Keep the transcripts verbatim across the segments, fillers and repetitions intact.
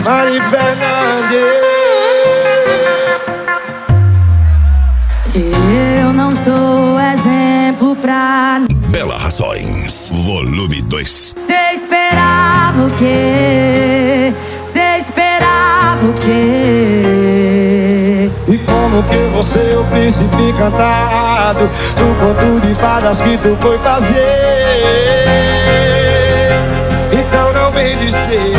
Mari Fernandes. Eu não sou exemplo pra Bela Rações, volume dois. Cê esperava o quê? Cê esperava o quê? E como que você, o príncipe encantado, do conto de fadas que tu foi fazer? Então não vem dizer.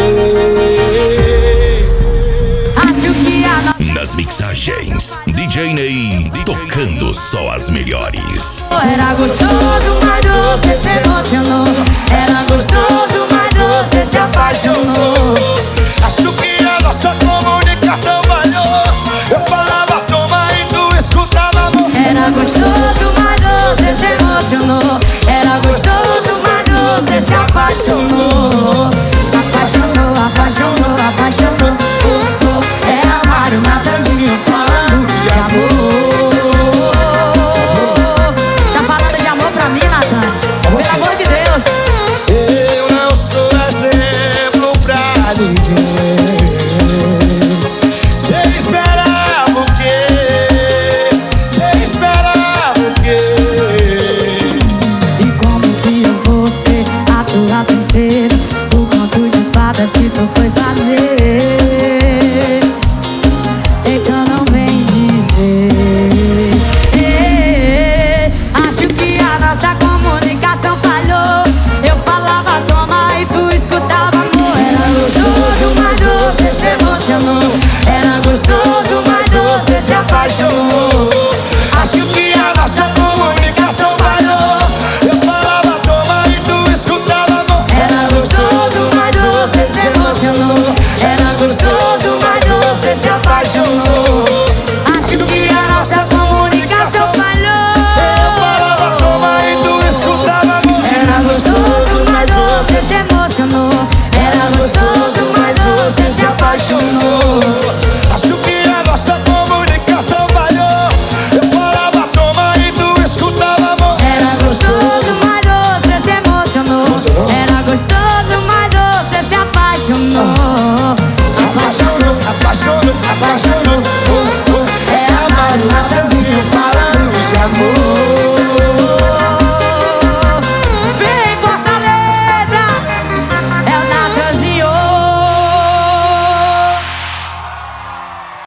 Acho que a nossa Nas mixagens, D J Ney tocando só as melhores. era gostoso, mas você se emocionou. Era gostoso, mas você se apaixonou. Acho que a nossa comunicação falhou. Eu falava toma e tu escutava amor. Era gostoso, mas você se emocionou. Era gostoso, mas você se apaixonou. Apaixonou, apaixonou, apaixonou. Oh, oh. É amar o Natanzinho falando.